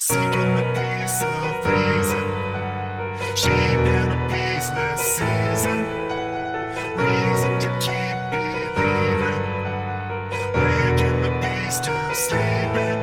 Singing the piece of reason, shaping a peaceless season. Reason to keep believing, waking the beast to sleeping.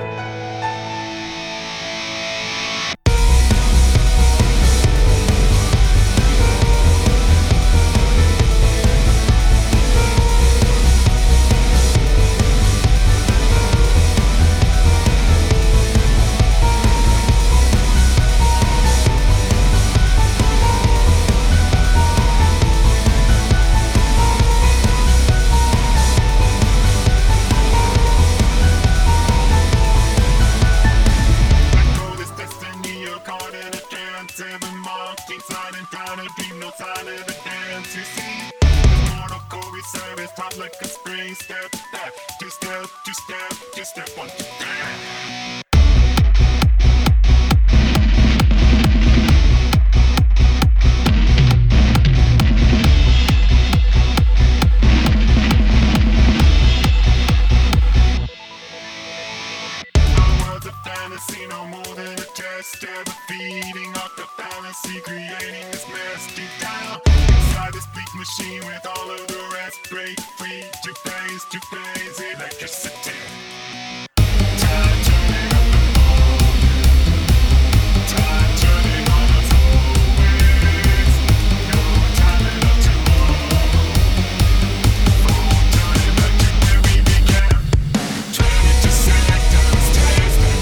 Seven marking, sliding down a dream, no sign of the dance. You see, mortal core reserve is hot like a spring. Step back, two step, two step, two step, one, two, three. Fantasy, no more than a test. Ever feeding off the fallacy, creating this mess deep down inside this bleak machine with all of the rest. Break free to phase electricity. Time turning up the volume. Time turning on us always. No time enough to fall. Turning back to where we began. 22 seconds tasting.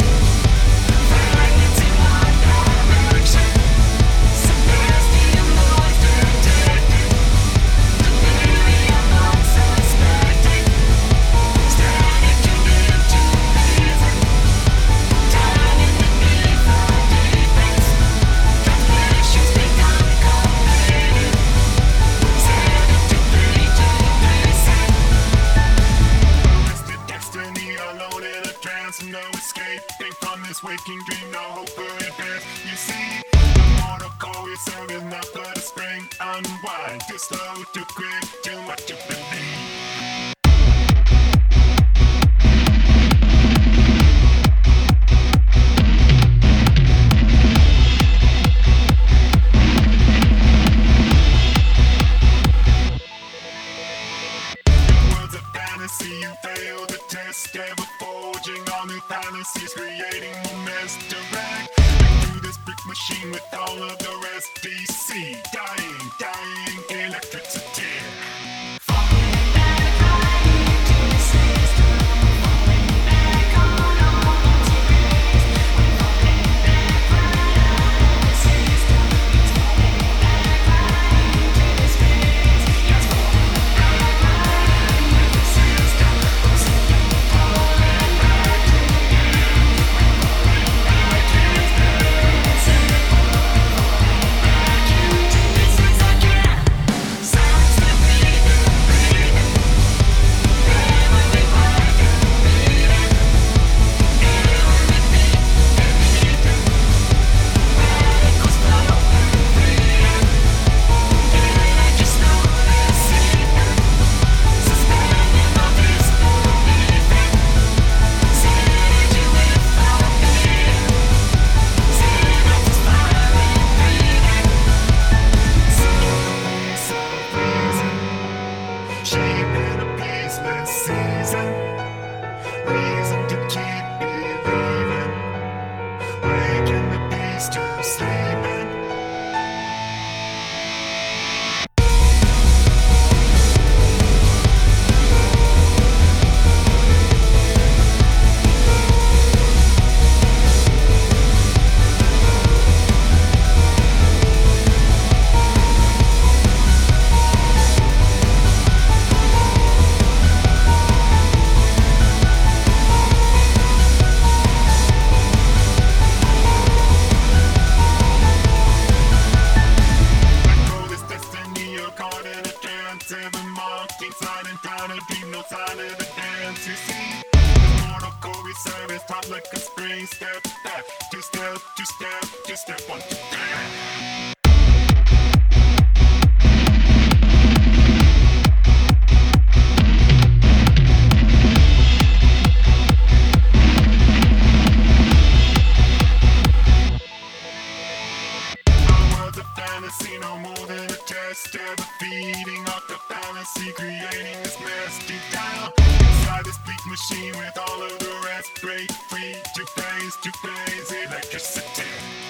No escaping from this waking dream, no hope for advance. You see, the mortal core we serve is not but a spring. Unwind, too slow, too quick, too much to believe. You fail the test, ever forging all new fantasies, creating more mess direct. Through this brick machine with all of the rest, DC, dying, electricity. Falling back right into the system, falling back on all materials. We're falling back right out of the system. It's falling back right into the space. It's falling back right into the system. We're sinking, falling back to the end. We're falling back into the system. Falling back into this is again. Silence the breathing. Never required to beat it. Never repeat, anything. Radicals flow and freedom. Energy slowly seeping. Suspending all disbelief. Synergy without beating. Synapses firing, breathing. Singing the piece of reason, shaping a peaceless season. Reason to keep believing, waking the beast to sleeping. Let go this destiny, you're caught in a trance. Seven marking, sliding down a dream, no sign of the dance. You see, the mortal core reserve is hot like a spring. Step back, two step, two step, two step, one, two, three. to blaze electricity.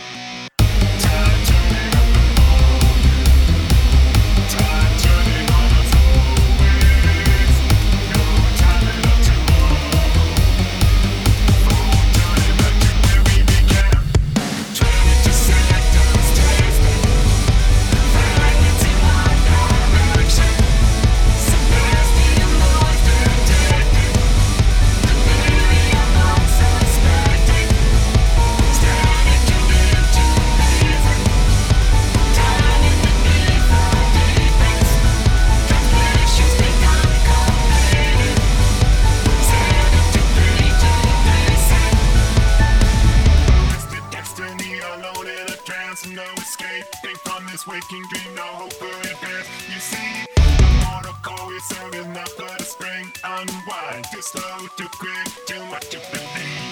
No escaping from this waking dream, no hope for advance. You see, the mortal core is serving up for the spring. Unwind, too slow, too quick, too much to believe.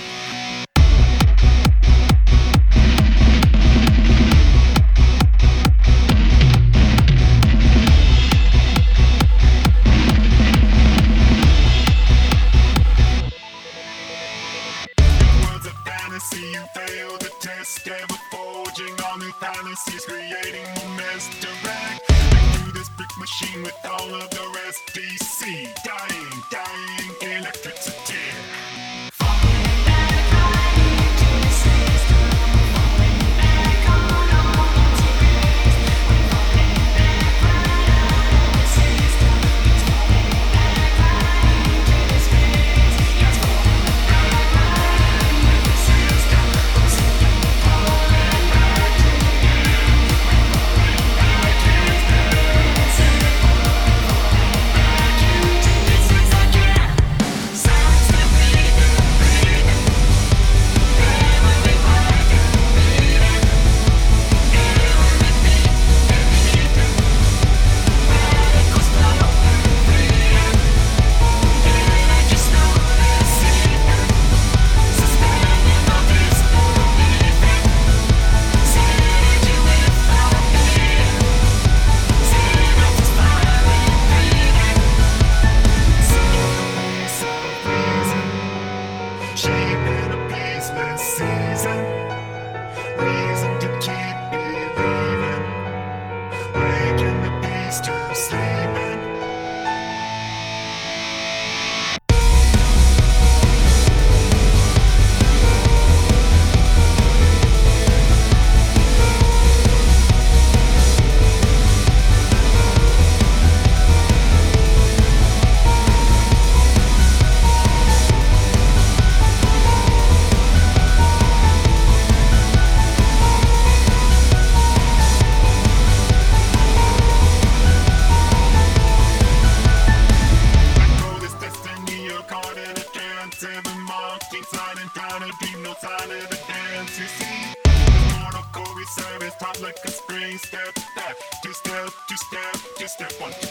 You fail the test, ever forging all new fantasies, creating a mess direct. Through this brick machine with all of the rest, DC, dying, electricity. Reason to keep believing, waking the beast to sleeping. Sliding down a deep, no sign of the dance. You see, mortal core service, top like a spring. Step back, two step, 1, 2.